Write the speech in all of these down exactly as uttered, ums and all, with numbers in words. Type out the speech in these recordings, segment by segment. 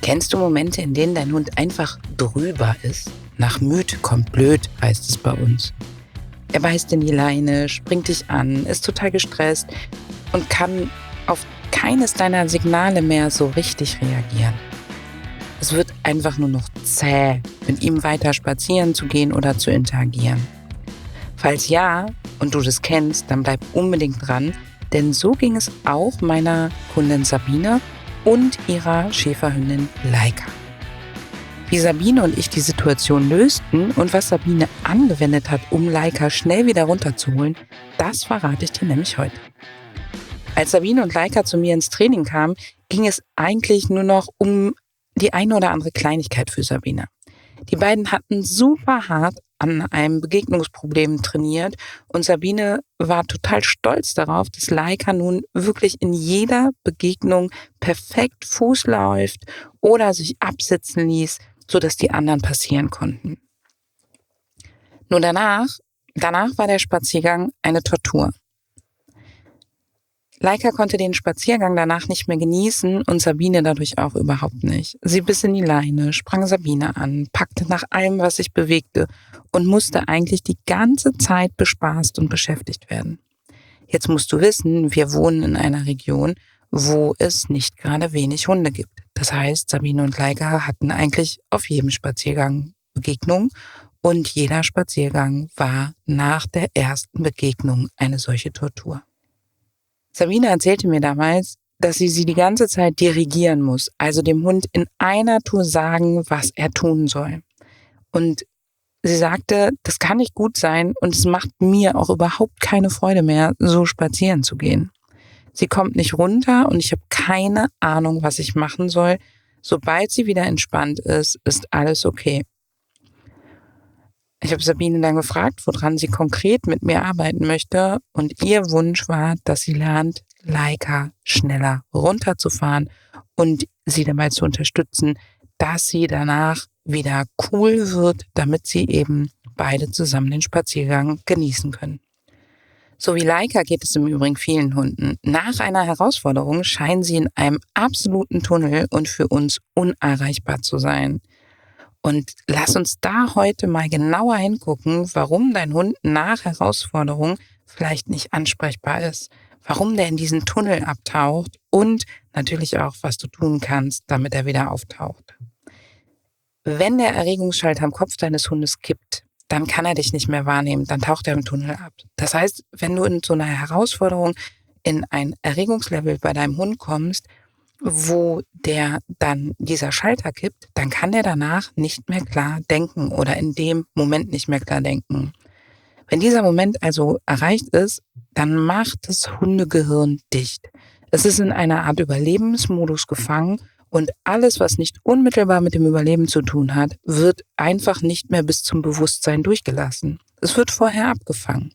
Kennst du Momente, in denen dein Hund einfach drüber ist? Nach müde kommt blöd, heißt es bei uns. Er beißt in die Leine, springt dich an, ist total gestresst und kann auf keines deiner Signale mehr so richtig reagieren. Es wird einfach nur noch zäh, mit ihm weiter spazieren zu gehen oder zu interagieren. Falls ja und du das kennst, dann bleib unbedingt dran, denn so ging es auch meiner Kundin Sabine und ihrer Schäferhündin Laika. Wie Sabine und ich die Situation lösten und was Sabine angewendet hat, um Laika schnell wieder runterzuholen, das verrate ich dir nämlich heute. Als Sabine und Laika zu mir ins Training kamen, ging es eigentlich nur noch um die eine oder andere Kleinigkeit für Sabine. Die beiden hatten super hart an einem Begegnungsproblem trainiert und Sabine war total stolz darauf, dass Laika nun wirklich in jeder Begegnung perfekt Fuß läuft oder sich absitzen ließ, sodass die anderen passieren konnten. Nur danach, danach war der Spaziergang eine Tortur. Laika konnte den Spaziergang danach nicht mehr genießen und Sabine dadurch auch überhaupt nicht. Sie biss in die Leine, sprang Sabine an, packte nach allem, was sich bewegte und musste eigentlich die ganze Zeit bespaßt und beschäftigt werden. Jetzt musst du wissen, wir wohnen in einer Region, wo es nicht gerade wenig Hunde gibt. Das heißt, Sabine und Laika hatten eigentlich auf jedem Spaziergang Begegnungen und jeder Spaziergang war nach der ersten Begegnung eine solche Tortur. Sabine erzählte mir damals, dass sie sie die ganze Zeit dirigieren muss, also dem Hund in einer Tour sagen, was er tun soll. Und sie sagte, das kann nicht gut sein und es macht mir auch überhaupt keine Freude mehr, so spazieren zu gehen. Sie kommt nicht runter und ich habe keine Ahnung, was ich machen soll. Sobald sie wieder entspannt ist, ist alles okay. Ich habe Sabine dann gefragt, woran sie konkret mit mir arbeiten möchte und ihr Wunsch war, dass sie lernt, Laika schneller runterzufahren und sie dabei zu unterstützen, dass sie danach wieder cool wird, damit sie eben beide zusammen den Spaziergang genießen können. So wie Laika geht es im Übrigen vielen Hunden. Nach einer Herausforderung scheinen sie in einem absoluten Tunnel und für uns unerreichbar zu sein. Und lass uns da heute mal genauer hingucken, warum dein Hund nach Herausforderung vielleicht nicht ansprechbar ist, warum der in diesen Tunnel abtaucht und natürlich auch, was du tun kannst, damit er wieder auftaucht. Wenn der Erregungsschalter am Kopf deines Hundes kippt, dann kann er dich nicht mehr wahrnehmen, dann taucht er im Tunnel ab. Das heißt, wenn du in so einer Herausforderung in ein Erregungslevel bei deinem Hund kommst, wo der dann dieser Schalter kippt, dann kann der danach nicht mehr klar denken oder in dem Moment nicht mehr klar denken. Wenn dieser Moment also erreicht ist, dann macht das Hundegehirn dicht. Es ist in einer Art Überlebensmodus gefangen und alles, was nicht unmittelbar mit dem Überleben zu tun hat, wird einfach nicht mehr bis zum Bewusstsein durchgelassen. Es wird vorher abgefangen.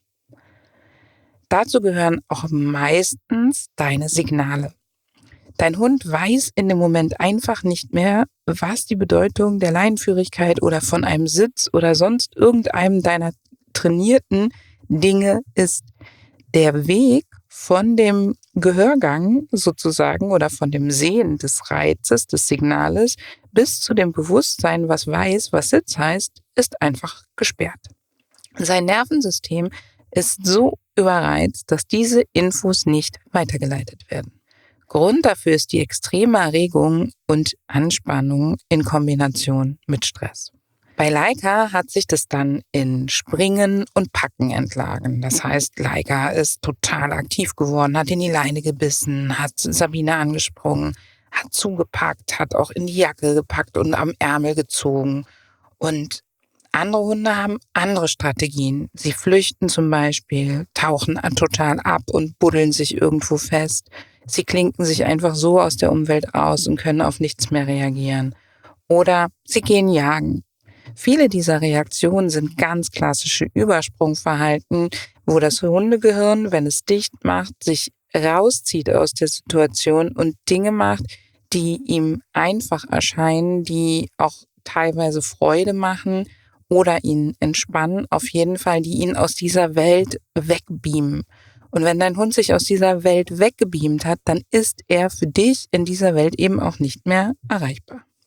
Dazu gehören auch meistens deine Signale. Dein Hund weiß in dem Moment einfach nicht mehr, was die Bedeutung der Leinenführigkeit oder von einem Sitz oder sonst irgendeinem deiner trainierten Dinge ist. Der Weg von dem Gehörgang sozusagen oder von dem Sehen des Reizes, des Signales bis zu dem Bewusstsein, was weiß, was Sitz heißt, ist einfach gesperrt. Sein Nervensystem ist so überreizt, dass diese Infos nicht weitergeleitet werden. Grund dafür ist die extreme Erregung und Anspannung in Kombination mit Stress. Bei Laika hat sich das dann in Springen und Packen entlagen. Das heißt, Laika ist total aktiv geworden, hat in die Leine gebissen, hat Sabine angesprungen, hat zugepackt, hat auch in die Jacke gepackt und am Ärmel gezogen. Und andere Hunde haben andere Strategien. Sie flüchten zum Beispiel, tauchen total ab und buddeln sich irgendwo fest. Sie klinken sich einfach so aus der Umwelt aus und können auf nichts mehr reagieren. Oder sie gehen jagen. Viele dieser Reaktionen sind ganz klassische Übersprungverhalten, wo das Hundegehirn, wenn es dicht macht, sich rauszieht aus der Situation und Dinge macht, die ihm einfach erscheinen, die auch teilweise Freude machen oder ihn entspannen, auf jeden Fall, die ihn aus dieser Welt wegbeamen. Und wenn dein Hund sich aus dieser Welt weggebeamt hat, dann ist er für dich in dieser Welt eben auch nicht mehr erreichbar.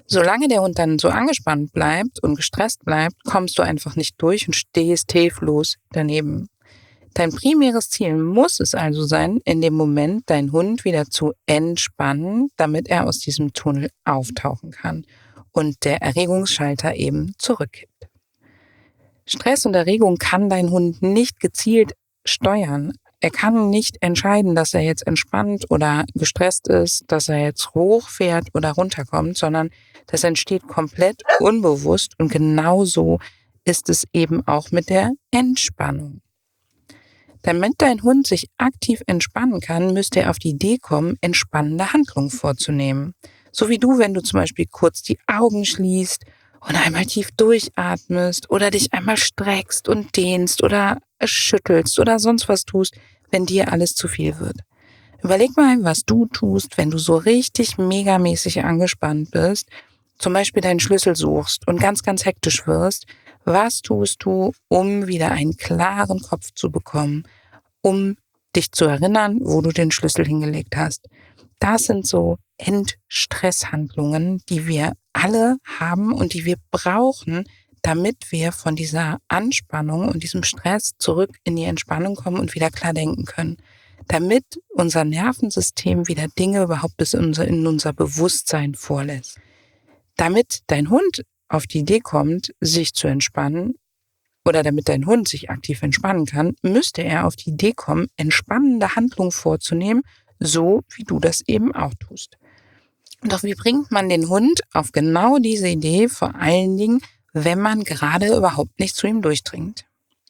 Solange der Hund dann so angespannt bleibt und gestresst bleibt, kommst du einfach nicht durch und stehst hilflos daneben. Dein primäres Ziel muss es also sein, in dem Moment deinen Hund wieder zu entspannen, damit er aus diesem Tunnel auftauchen kann und der Erregungsschalter eben zurückkippt. Stress und Erregung kann dein Hund nicht gezielt steuern. Er kann nicht entscheiden, dass er jetzt entspannt oder gestresst ist, dass er jetzt hochfährt oder runterkommt, sondern das entsteht komplett unbewusst und genauso ist es eben auch mit der Entspannung. Damit dein Hund sich aktiv entspannen kann, müsste er auf die Idee kommen, entspannende Handlungen vorzunehmen. So wie du, wenn du zum Beispiel kurz die Augen schließt und einmal tief durchatmest oder dich einmal streckst und dehnst oder schüttelst oder sonst was tust, wenn dir alles zu viel wird. Überleg mal, was du tust, wenn du so richtig megamäßig angespannt bist, zum Beispiel deinen Schlüssel suchst und ganz, ganz hektisch wirst. Was tust du, um wieder einen klaren Kopf zu bekommen, um dich zu erinnern, wo du den Schlüssel hingelegt hast? Das sind so Entstresshandlungen, die wir alle haben und die wir brauchen, damit wir von dieser Anspannung und diesem Stress zurück in die Entspannung kommen und wieder klar denken können. Damit unser Nervensystem wieder Dinge überhaupt bis in unser, in unser Bewusstsein vorlässt. Damit dein Hund auf die Idee kommt, sich zu entspannen, oder damit dein Hund sich aktiv entspannen kann, müsste er auf die Idee kommen, entspannende Handlungen vorzunehmen, so wie du das eben auch tust. Doch wie bringt man den Hund auf genau diese Idee, vor allen Dingen, wenn man gerade überhaupt nicht zu ihm durchdringt?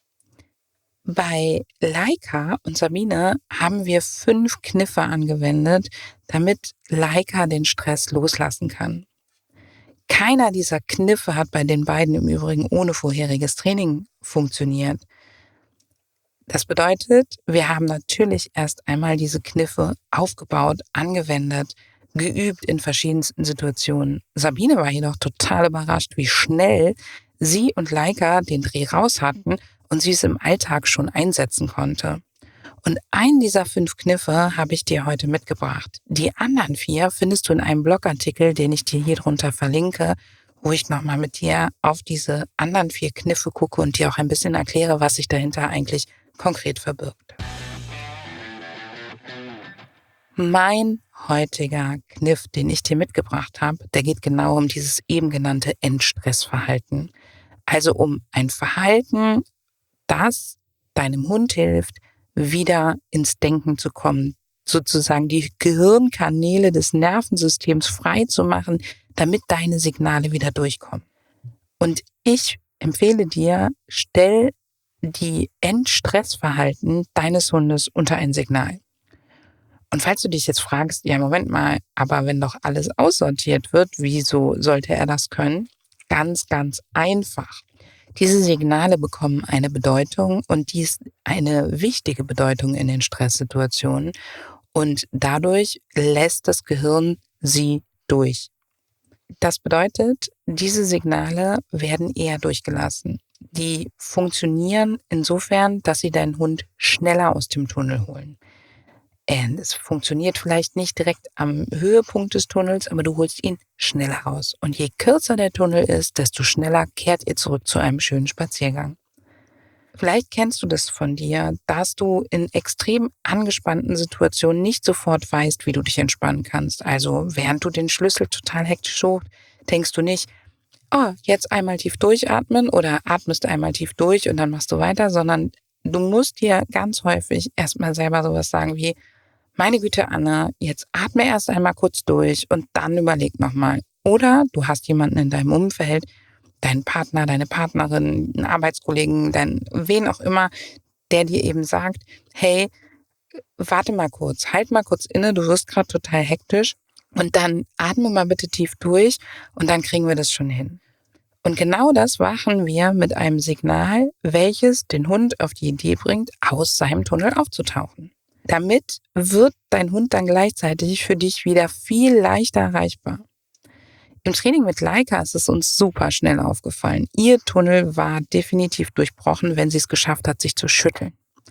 Bei Laika und Sabine haben wir fünf Kniffe angewendet, damit Laika den Stress loslassen kann. Keiner dieser Kniffe hat bei den beiden im Übrigen ohne vorheriges Training funktioniert. Das bedeutet, wir haben natürlich erst einmal diese Kniffe aufgebaut, angewendet, geübt in verschiedensten Situationen. Sabine war jedoch total überrascht, wie schnell sie und Laika den Dreh raus hatten und sie es im Alltag schon einsetzen konnte. Und einen dieser fünf Kniffe habe ich dir heute mitgebracht. Die anderen vier findest du in einem Blogartikel, den ich dir hier drunter verlinke, wo ich nochmal mit dir auf diese anderen vier Kniffe gucke und dir auch ein bisschen erkläre, was sich dahinter eigentlich konkret verbirgt. Mein heutiger Kniff, den ich dir mitgebracht habe, der geht genau um dieses eben genannte Entstressverhalten. Also um ein Verhalten, das deinem Hund hilft, wieder ins Denken zu kommen, sozusagen die Gehirnkanäle des Nervensystems frei zu machen, damit deine Signale wieder durchkommen. Und ich empfehle dir, stell die Entstressverhalten deines Hundes unter ein Signal. Und falls du dich jetzt fragst, ja Moment mal, aber wenn doch alles aussortiert wird, wieso sollte er das können? Ganz, ganz einfach. Diese Signale bekommen eine Bedeutung und dies eine wichtige Bedeutung in den Stresssituationen und dadurch lässt das Gehirn sie durch. Das bedeutet, diese Signale werden eher durchgelassen. Die funktionieren insofern, dass sie deinen Hund schneller aus dem Tunnel holen. Und es funktioniert vielleicht nicht direkt am Höhepunkt des Tunnels, aber du holst ihn schneller raus. Und je kürzer der Tunnel ist, desto schneller kehrt ihr zurück zu einem schönen Spaziergang. Vielleicht kennst du das von dir, dass du in extrem angespannten Situationen nicht sofort weißt, wie du dich entspannen kannst. Also während du den Schlüssel total hektisch suchst, denkst du nicht, oh, jetzt einmal tief durchatmen oder atmest einmal tief durch und dann machst du weiter, sondern du musst dir ganz häufig erstmal selber sowas sagen wie, meine Güte, Anna, jetzt atme erst einmal kurz durch und dann überleg nochmal. Oder du hast jemanden in deinem Umfeld, deinen Partner, deine Partnerin, einen Arbeitskollegen, dein, wen auch immer, der dir eben sagt, hey, warte mal kurz, halt mal kurz inne, du wirst gerade total hektisch und dann atme mal bitte tief durch und dann kriegen wir das schon hin. Und genau das machen wir mit einem Signal, welches den Hund auf die Idee bringt, aus seinem Tunnel aufzutauchen. Damit wird dein Hund dann gleichzeitig für dich wieder viel leichter erreichbar. Im Training mit Laika ist es uns super schnell aufgefallen. Ihr Tunnel war definitiv durchbrochen, wenn sie es geschafft hat, sich zu schütteln.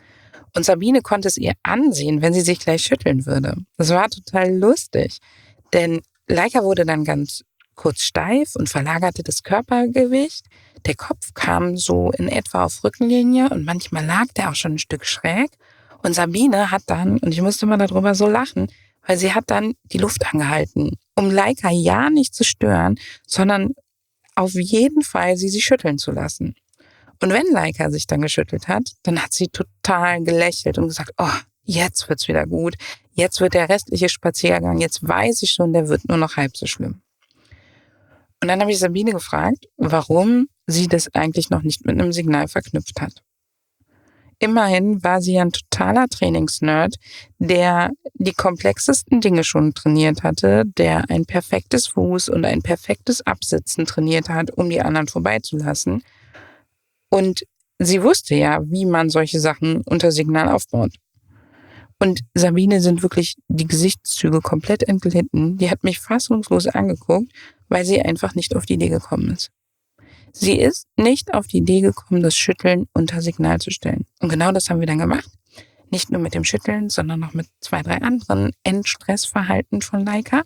Und Sabine konnte es ihr ansehen, wenn sie sich gleich schütteln würde. Das war total lustig, denn Laika wurde dann ganz kurz steif und verlagerte das Körpergewicht. Der Kopf kam so in etwa auf Rückenlinie und manchmal lag der auch schon ein Stück schräg. Und Sabine hat dann, und ich musste mal darüber so lachen, weil sie hat dann die Luft angehalten, um Laika ja nicht zu stören, sondern auf jeden Fall sie sich schütteln zu lassen. Und wenn Laika sich dann geschüttelt hat, dann hat sie total gelächelt und gesagt, oh, jetzt wird's wieder gut, jetzt wird der restliche Spaziergang, jetzt weiß ich schon, der wird nur noch halb so schlimm. Und dann habe ich Sabine gefragt, warum sie das eigentlich noch nicht mit einem Signal verknüpft hat. Immerhin war sie ein totaler Trainingsnerd, der die komplexesten Dinge schon trainiert hatte, der ein perfektes Fuß und ein perfektes Absitzen trainiert hat, um die anderen vorbeizulassen. Und sie wusste ja, wie man solche Sachen unter Signal aufbaut. Und Sabine sind wirklich die Gesichtszüge komplett entglitten. Die hat mich fassungslos angeguckt, weil sie einfach nicht auf die Idee gekommen ist. Sie ist nicht auf die Idee gekommen, das Schütteln unter Signal zu stellen. Und genau das haben wir dann gemacht. Nicht nur mit dem Schütteln, sondern noch mit zwei, drei anderen Entstressverhalten von Laika.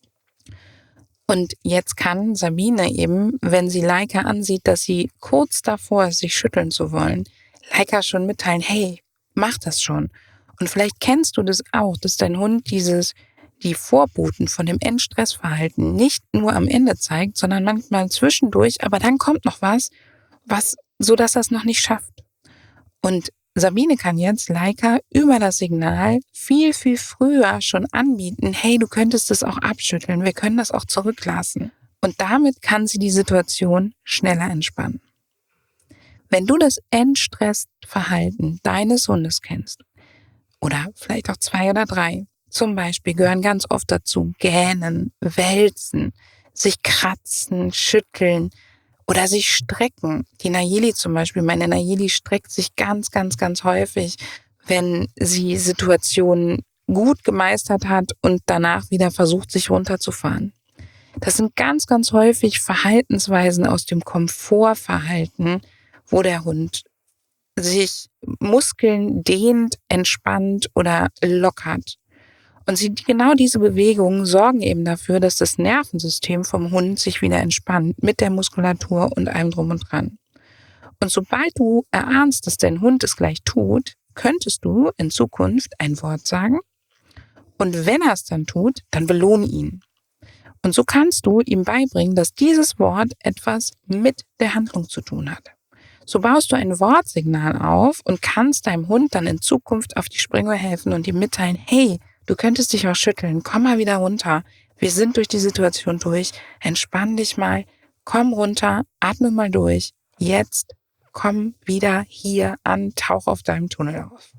Und jetzt kann Sabine eben, wenn sie Laika ansieht, dass sie kurz davor ist, sich schütteln zu wollen, Laika schon mitteilen, hey, mach das schon. Und vielleicht kennst du das auch, dass dein Hund dieses, die Vorboten von dem Endstressverhalten nicht nur am Ende zeigt, sondern manchmal zwischendurch, aber dann kommt noch was, was, so dass er es noch nicht schafft. Und Sabine kann jetzt Laika über das Signal viel, viel früher schon anbieten, hey, du könntest es auch abschütteln, wir können das auch zurücklassen. Und damit kann sie die Situation schneller entspannen. Wenn du das Endstressverhalten deines Hundes kennst, oder vielleicht auch zwei oder drei, zum Beispiel gehören ganz oft dazu gähnen, wälzen, sich kratzen, schütteln oder sich strecken. Die Nayeli zum Beispiel, meine Nayeli streckt sich ganz, ganz, ganz häufig, wenn sie Situationen gut gemeistert hat und danach wieder versucht, sich runterzufahren. Das sind ganz, ganz häufig Verhaltensweisen aus dem Komfortverhalten, wo der Hund sich Muskeln dehnt, entspannt oder lockert. Und sie, genau diese Bewegungen sorgen eben dafür, dass das Nervensystem vom Hund sich wieder entspannt mit der Muskulatur und allem drum und dran. Und sobald du erahnst, dass dein Hund es gleich tut, könntest du in Zukunft ein Wort sagen und wenn er es dann tut, dann belohn ihn. Und so kannst du ihm beibringen, dass dieses Wort etwas mit der Handlung zu tun hat. So baust du ein Wortsignal auf und kannst deinem Hund dann in Zukunft auf die Sprünge helfen und ihm mitteilen, hey, du könntest dich auch schütteln, komm mal wieder runter, wir sind durch die Situation durch, entspann dich mal, komm runter, atme mal durch, jetzt komm wieder hier an, tauch auf deinem Tunnel auf.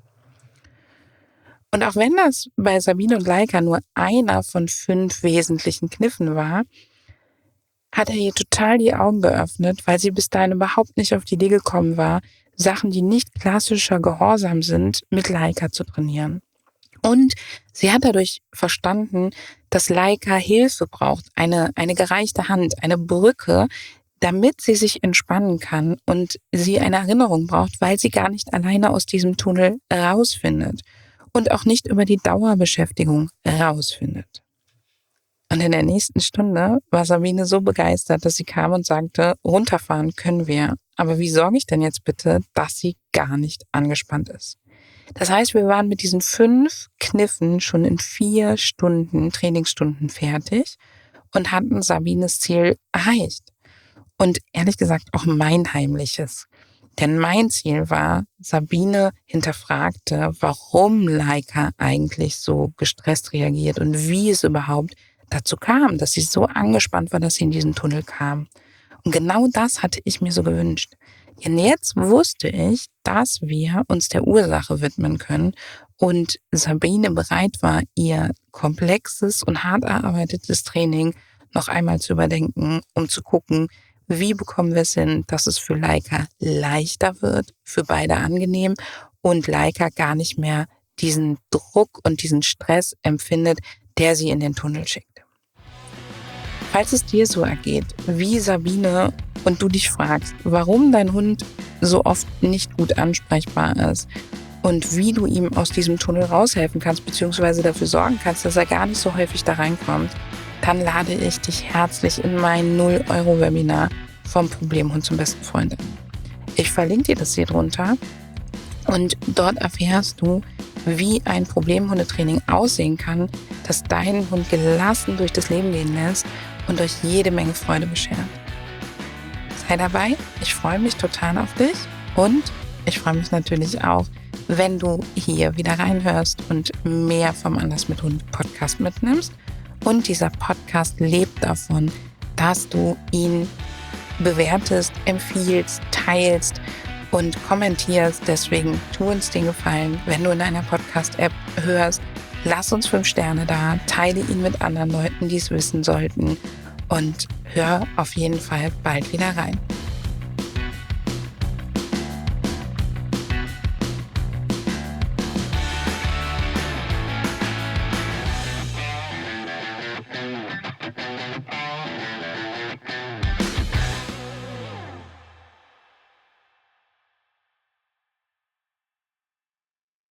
Und auch wenn das bei Sabine und Laika nur einer von fünf wesentlichen Kniffen war, hat er ihr total die Augen geöffnet, weil sie bis dahin überhaupt nicht auf die Idee gekommen war, Sachen, die nicht klassischer Gehorsam sind, mit Laika zu trainieren. Und sie hat dadurch verstanden, dass Laika Hilfe braucht, eine, eine gereichte Hand, eine Brücke, damit sie sich entspannen kann und sie eine Erinnerung braucht, weil sie gar nicht alleine aus diesem Tunnel rausfindet und auch nicht über die Dauerbeschäftigung rausfindet. Und in der nächsten Stunde war Sabine so begeistert, dass sie kam und sagte, runterfahren können wir. Aber wie sorge ich denn jetzt bitte, dass sie gar nicht angespannt ist? Das heißt, wir waren mit diesen fünf Kniffen schon in vier Stunden, Trainingsstunden fertig und hatten Sabines Ziel erreicht. Und ehrlich gesagt auch mein heimliches. Denn mein Ziel war, Sabine hinterfragte, warum Laika eigentlich so gestresst reagiert und wie es überhaupt dazu kam, dass sie so angespannt war, dass sie in diesen Tunnel kam. Und genau das hatte ich mir so gewünscht. Denn jetzt wusste ich, dass wir uns der Ursache widmen können und Sabine bereit war, ihr komplexes und hart erarbeitetes Training noch einmal zu überdenken, um zu gucken, wie bekommen wir es hin, dass es für Laika leichter wird, für beide angenehm und Laika gar nicht mehr diesen Druck und diesen Stress empfindet, der sie in den Tunnel schickt. Falls es dir so ergeht, wie Sabine, und du dich fragst, warum dein Hund so oft nicht gut ansprechbar ist und wie du ihm aus diesem Tunnel raushelfen kannst, beziehungsweise dafür sorgen kannst, dass er gar nicht so häufig da reinkommt, dann lade ich dich herzlich in mein null Euro Webinar vom Problemhund zum besten Freund ein. Ich verlinke dir das hier drunter und dort erfährst du, wie ein Problemhundetraining aussehen kann, das deinen Hund gelassen durch das Leben gehen lässt und euch jede Menge Freude beschert. Sei dabei, ich freue mich total auf dich und ich freue mich natürlich auch, wenn du hier wieder reinhörst und mehr vom Anders mit Hund Podcast mitnimmst. Und dieser Podcast lebt davon, dass du ihn bewertest, empfiehlst, teilst und kommentierst. Deswegen tu uns den Gefallen, wenn du in einer Podcast-App hörst, lass uns fünf Sterne da, teile ihn mit anderen Leuten, die es wissen sollten und hör auf jeden Fall bald wieder rein.